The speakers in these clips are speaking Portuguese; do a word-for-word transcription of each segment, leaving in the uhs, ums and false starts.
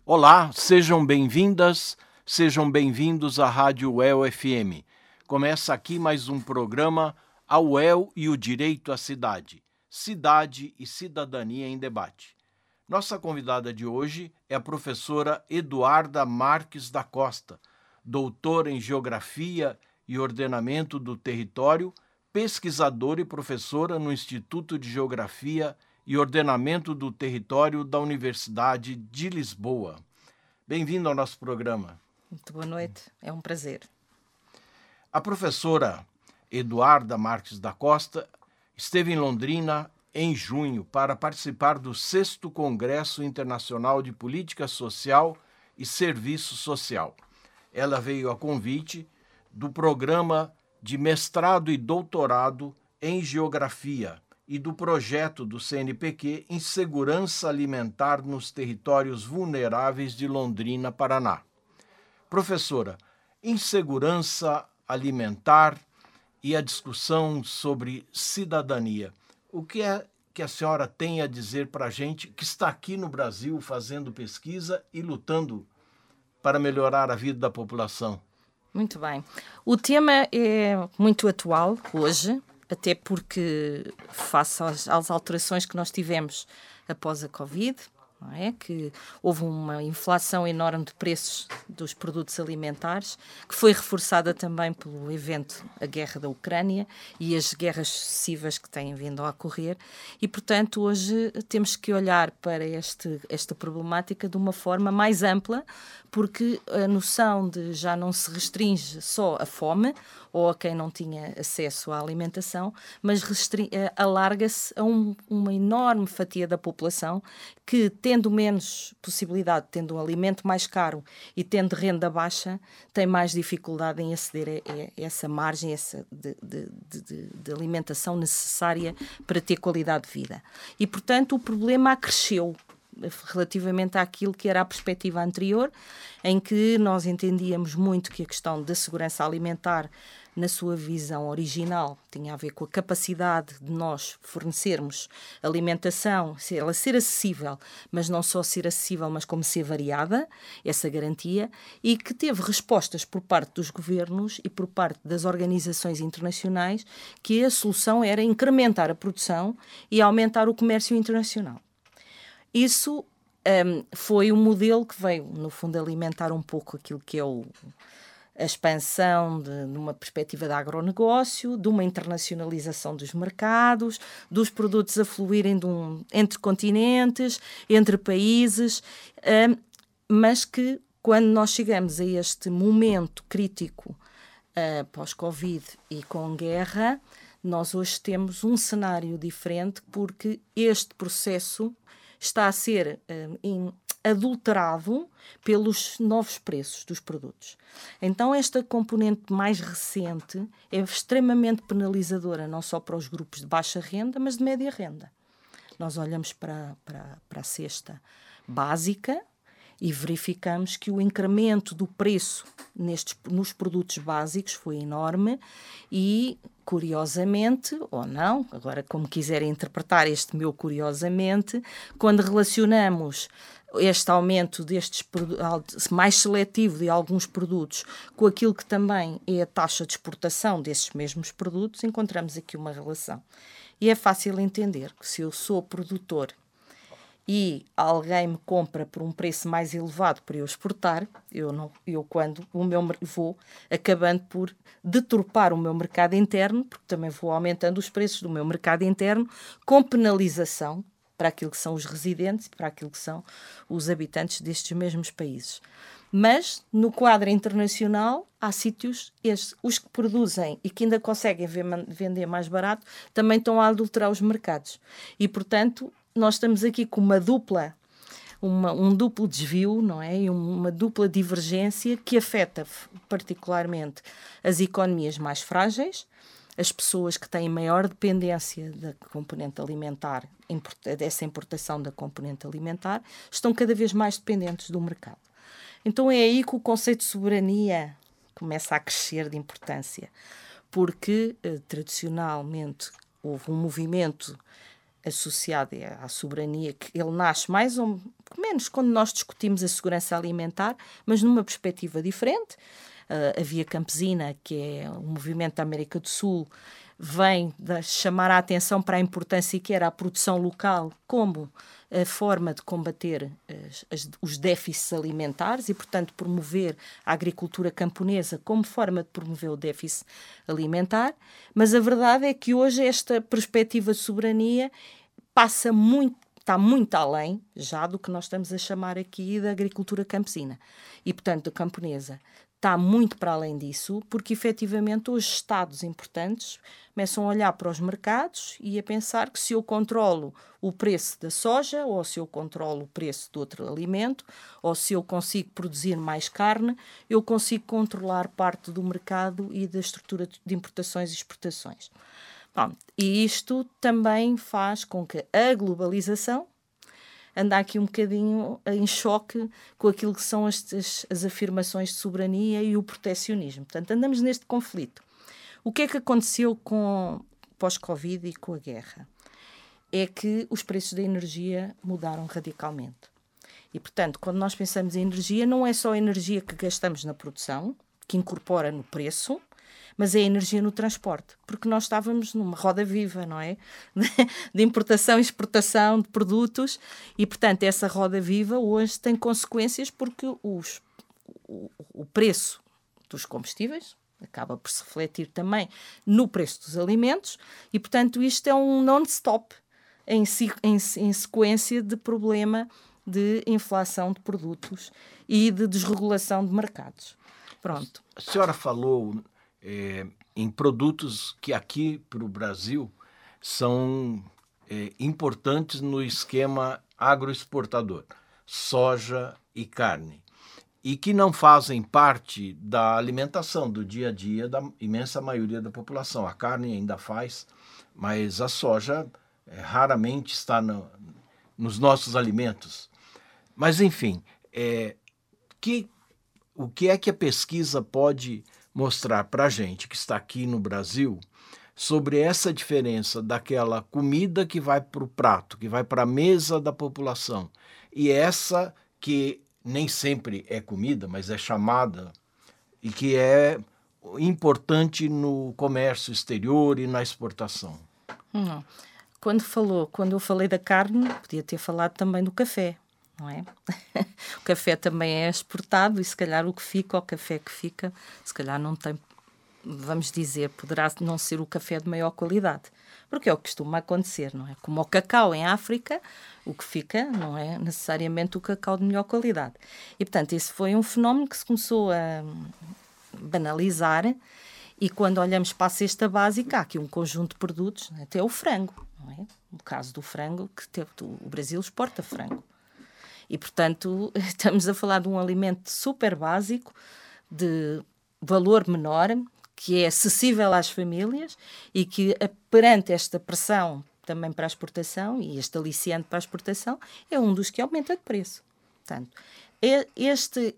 Olá, sejam bem-vindas, sejam bem-vindos à Rádio U E L F M. Começa aqui mais um programa A U E L e o Direito à Cidade, Cidade e Cidadania em Debate. Nossa convidada de hoje é a professora Eduarda Marques da Costa, doutora em Geografia e Ordenamento do Território, pesquisadora e professora no Instituto de Geografia e Ordenamento do Território da Universidade de Lisboa. Bem-vindo ao nosso programa. Muito boa noite, é um prazer. A professora Eduarda Marques da Costa esteve em Londrina em junho para participar do sexto Congresso Internacional de Política Social e Serviço Social. Ela veio a convite do programa de mestrado e doutorado em Geografia e do projeto do C N P Q em Segurança Alimentar nos Territórios Vulneráveis de Londrina, Paraná. Professora, insegurança alimentar e a discussão sobre cidadania. O que é que a senhora tem a dizer para a gente que está aqui no Brasil fazendo pesquisa e lutando para melhorar a vida da população? Muito bem. O tema é muito atual hoje, até porque, face às, às alterações que nós tivemos após a Covid, não é? Que houve uma inflação enorme de preços dos produtos alimentares, que foi reforçada também pelo evento, a guerra da Ucrânia e as guerras sucessivas que têm vindo a ocorrer. E, portanto, hoje temos que olhar para este, esta problemática de uma forma mais ampla, porque a noção de já não se restringe só a fome ou a quem não tinha acesso à alimentação, mas restring- alarga-se a um, uma enorme fatia da população que, tendo menos possibilidade, tendo um alimento mais caro e tendo renda baixa, tem mais dificuldade em aceder a, a essa margem essa de, de, de, de alimentação necessária para ter qualidade de vida. E, portanto, o problema acresceu relativamente àquilo que era a perspectiva anterior, em que nós entendíamos muito que a questão da segurança alimentar, na sua visão original, tinha a ver com a capacidade de nós fornecermos alimentação, ela ser acessível, mas não só ser acessível, mas como ser variada, essa garantia, e que teve respostas por parte dos governos e por parte das organizações internacionais que a solução era incrementar a produção e aumentar o comércio internacional. Isso um, foi um modelo que veio, no fundo, alimentar um pouco aquilo que é o, a expansão de, de uma perspectiva de agronegócio, de uma internacionalização dos mercados, dos produtos a fluírem de um, entre continentes, entre países, um, mas que, quando nós chegamos a este momento crítico uh, pós-Covid e com guerra, nós hoje temos um cenário diferente, porque este processo está a ser um, adulterado pelos novos preços dos produtos. Então, esta componente mais recente é extremamente penalizadora, não só para os grupos de baixa renda, mas de média renda. Nós olhamos para, para, para a cesta básica e verificamos que o incremento do preço nestes, nos produtos básicos foi enorme e, curiosamente, ou não, agora como quiserem interpretar este meu curiosamente, quando relacionamos este aumento destes mais seletivo de alguns produtos com aquilo que também é a taxa de exportação desses mesmos produtos, encontramos aqui uma relação. E é fácil entender que se eu sou produtor e alguém me compra por um preço mais elevado para eu exportar, eu, não, eu quando o meu, vou acabando por deturpar o meu mercado interno, porque também vou aumentando os preços do meu mercado interno, com penalização para aquilo que são os residentes e para aquilo que são os habitantes destes mesmos países. Mas, no quadro internacional, há sítios, estes, os que produzem e que ainda conseguem vender mais barato, também estão a adulterar os mercados. E, portanto, nós estamos aqui com uma dupla, uma, um duplo desvio, não é? E uma dupla divergência que afeta particularmente as economias mais frágeis, as pessoas que têm maior dependência da componente alimentar, dessa importação da componente alimentar, estão cada vez mais dependentes do mercado. Então é aí que o conceito de soberania começa a crescer de importância, porque eh, tradicionalmente houve um movimento associado à soberania, que ele nasce mais ou menos quando nós discutimos a segurança alimentar, mas numa perspectiva diferente. Uh, a Via Campesina, que é um movimento da América do Sul, vem de chamar a atenção para a importância que era a produção local como a forma de combater as, as, os déficits alimentares e, portanto, promover a agricultura camponesa como forma de promover o déficit alimentar. Mas a verdade é que hoje esta perspectiva de soberania passa muito, está muito além já do que nós estamos a chamar aqui da agricultura campesina e, portanto, da camponesa. Está muito para além disso, porque efetivamente os Estados importantes começam a olhar para os mercados e a pensar que se eu controlo o preço da soja, ou se eu controlo o preço de outro alimento, ou se eu consigo produzir mais carne, eu consigo controlar parte do mercado e da estrutura de importações e exportações. Bom, e isto também faz com que a globalização anda aqui um bocadinho em choque com aquilo que são as, as, as afirmações de soberania e o protecionismo. Portanto, andamos neste conflito. O que é que aconteceu com pós-Covid e com a guerra? É que os preços da energia mudaram radicalmente. E, portanto, quando nós pensamos em energia, não é só a energia que gastamos na produção, que incorpora no preço, mas é a energia no transporte, porque nós estávamos numa roda viva, não é? De importação e exportação de produtos e, portanto, essa roda viva hoje tem consequências porque os, o, o preço dos combustíveis acaba por se refletir também no preço dos alimentos e, portanto, isto é um non-stop em, em, em sequência de problema de inflação de produtos e de desregulação de mercados. Pronto. A senhora falou... É, em produtos que aqui para o Brasil são é, importantes no esquema agroexportador, soja e carne, e que não fazem parte da alimentação do dia a dia da imensa maioria da população. A carne ainda faz, mas a soja é, raramente está no, nos nossos alimentos. Mas, enfim, é, que, o que é que a pesquisa pode mostrar para a gente que está aqui no Brasil sobre essa diferença daquela comida que vai para o prato, que vai para a mesa da população, e essa que nem sempre é comida, mas é chamada, e que é importante no comércio exterior e na exportação? Não. Quando falou, quando eu falei da carne, podia ter falado também do café. Não é? O café também é exportado e se calhar o que fica, o café que fica, se calhar não tem, vamos dizer, poderá não ser o café de maior qualidade, porque é o que costuma acontecer, não é? Como o cacau em África, o que fica não é necessariamente o cacau de melhor qualidade. E, portanto, esse foi um fenómeno que se começou a banalizar e quando olhamos para a cesta básica, há aqui um conjunto de produtos, até o frango, não é? No caso do frango, que teve, o Brasil exporta frango. E, portanto, estamos a falar de um alimento super básico, de valor menor, que é acessível às famílias e que, perante esta pressão também para a exportação e este aliciante para a exportação, é um dos que aumenta de preço. Portanto, este,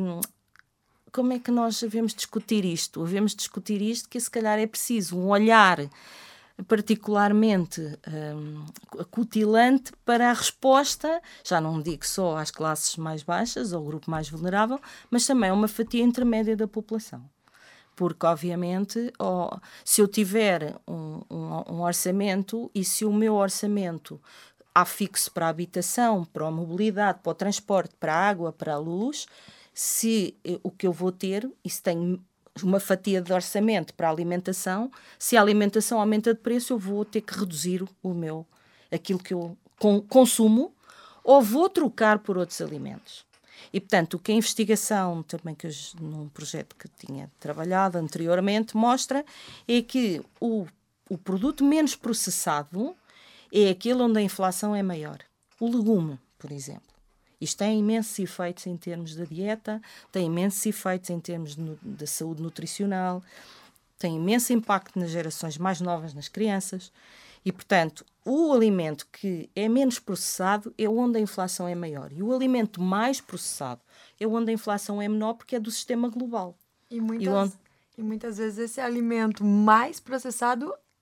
como é que nós devemos discutir isto? Devemos discutir isto que, se calhar, é preciso um olhar particularmente um, acutilante para a resposta, já não digo só às classes mais baixas, ao grupo mais vulnerável, mas também a uma fatia intermédia da população. Porque, obviamente, oh, se eu tiver um, um, um orçamento e se o meu orçamento há fixo para a habitação, para a mobilidade, para o transporte, para a água, para a luz, se eu, o que eu vou ter, e se tenho uma fatia de orçamento para a alimentação, se a alimentação aumenta de preço, eu vou ter que reduzir o meu, aquilo que eu consumo, ou vou trocar por outros alimentos. E, portanto, o que a investigação, também que eu, num projeto que tinha trabalhado anteriormente, mostra é que o, o produto menos processado é aquele onde a inflação é maior. O legume, por exemplo. Isto tem imensos efeitos em termos da dieta, tem imensos efeitos em termos da saúde nutricional, tem imenso impacto nas gerações mais novas, nas crianças. E, portanto, o alimento que é menos processado é onde a inflação é maior. E o alimento mais processado é onde a inflação é menor porque é do sistema global. E muitas, e onde... e muitas vezes esse alimento mais processado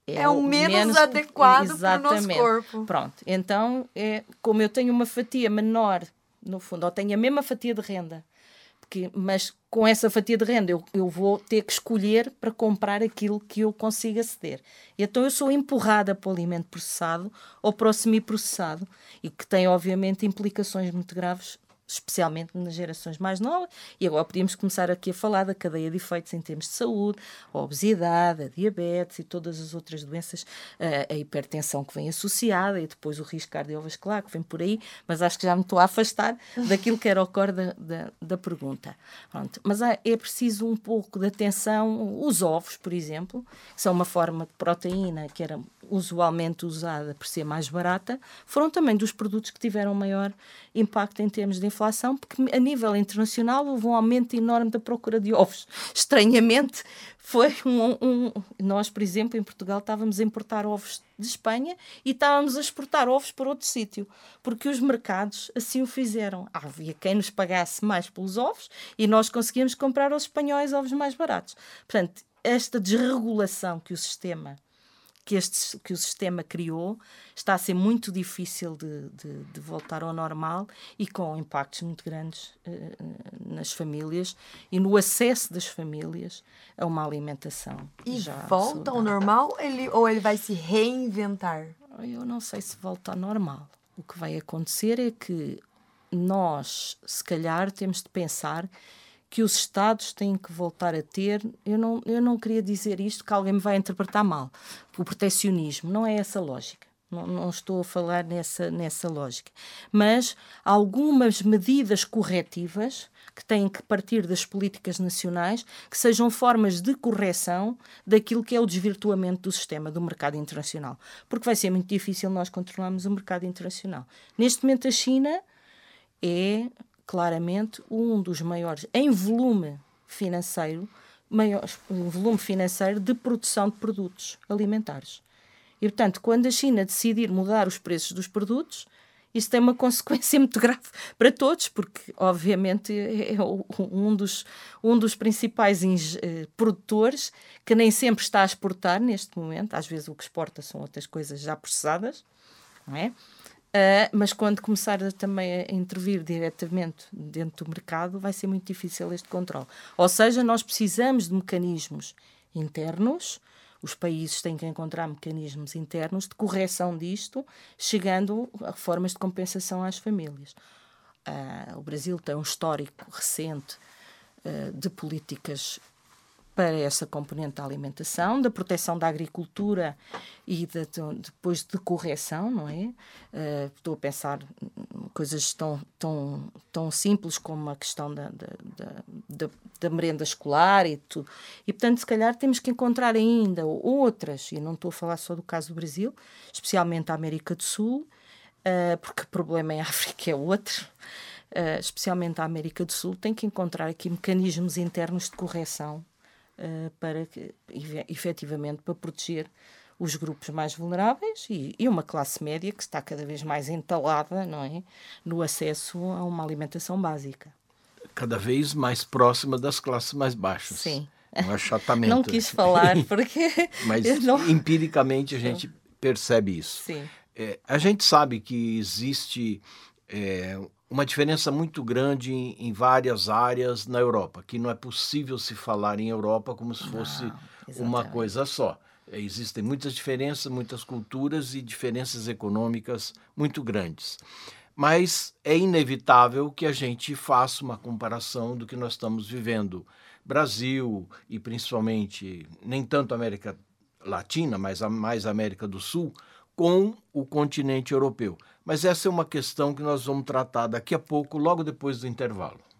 é, é o menos, menos adequado para o nosso corpo. Pronto, então, é, como eu tenho uma fatia menor, no fundo, ou tenho a mesma fatia de renda, porque, mas com essa fatia de renda eu, eu vou ter que escolher para comprar aquilo que eu consigo aceder. E então eu sou empurrada para o alimento processado ou para o semi-processado, e que tem, obviamente, implicações muito graves, especialmente nas gerações mais novas. E agora podíamos começar aqui a falar da cadeia de efeitos em termos de saúde, a obesidade, a diabetes e todas as outras doenças, a hipertensão que vem associada e depois o risco cardiovascular que vem por aí, mas acho que já me estou a afastar daquilo que era o core da, da, da pergunta. Pronto. Mas é preciso um pouco de atenção. Os ovos, por exemplo, que são uma forma de proteína que era usualmente usada por ser mais barata, foram também dos produtos que tiveram maior impacto em termos de inflação, porque a nível internacional houve um aumento enorme da procura de ovos. Estranhamente, foi um, um... Nós, por exemplo, em Portugal, estávamos a importar ovos de Espanha e estávamos a exportar ovos para outro sítio, porque os mercados assim o fizeram. Havia quem nos pagasse mais pelos ovos e nós conseguíamos comprar aos espanhóis ovos mais baratos. Portanto, esta desregulação que o sistema Que, este, que o sistema criou está a ser muito difícil de, de, de voltar ao normal e com impactos muito grandes uh, nas famílias e no acesso das famílias a uma alimentação. E já volta ao normal ele, ou ele vai se reinventar? Eu não sei se volta ao normal. O que vai acontecer é que nós, se calhar, temos de pensar que os Estados têm que voltar a ter, eu não, eu não queria dizer isto, que alguém me vai interpretar mal, o protecionismo, não é essa lógica, não, não estou a falar nessa, nessa lógica, mas algumas medidas corretivas que têm que partir das políticas nacionais, que sejam formas de correção daquilo que é o desvirtuamento do sistema do mercado internacional, porque vai ser muito difícil nós controlarmos o mercado internacional. Neste momento a China é claramente um dos maiores, em volume financeiro, maior, um volume financeiro de produção de produtos alimentares. E, portanto, quando a China decidir mudar os preços dos produtos, isso tem uma consequência muito grave para todos, porque, obviamente, é um dos, um dos principais eh, produtores que nem sempre está a exportar neste momento. Às vezes o que exporta são outras coisas já processadas, não é? Uh, mas quando começar a, também a intervir diretamente dentro do mercado, vai ser muito difícil este controle. Ou seja, nós precisamos de mecanismos internos, os países têm que encontrar mecanismos internos de correção disto, chegando a formas de compensação às famílias. Uh, o Brasil tem um histórico recente uh, de políticas para essa componente da alimentação, da proteção da agricultura e de, de, depois de correção, não é? Uh, estou a pensar em coisas tão, tão, tão simples como a questão da, da, da, da, da merenda escolar e tudo. E, portanto, se calhar temos que encontrar ainda outras, e não estou a falar só do caso do Brasil, especialmente a América do Sul, uh, porque o problema em África é outro, uh, especialmente a América do Sul, tem que encontrar aqui mecanismos internos de correção Uh, para que, efetivamente, para proteger os grupos mais vulneráveis e, e uma classe média que está cada vez mais entalada, não é, no acesso a uma alimentação básica. Cada vez mais próxima das classes mais baixas. Sim. Um achatamento. Não quis falar porque... Mas não... empiricamente a gente percebe isso. Sim. É, a gente sabe que existe... É, uma diferença muito grande em, em várias áreas na Europa, que não é possível se falar em Europa como se fosse não, uma coisa só. Existem muitas diferenças, muitas culturas e diferenças econômicas muito grandes. Mas é inevitável que a gente faça uma comparação do que nós estamos vivendo. Brasil e principalmente, nem tanto América Latina, mas a mais América do Sul, com o continente europeu. Mas essa é uma questão que nós vamos tratar daqui a pouco, logo depois do intervalo.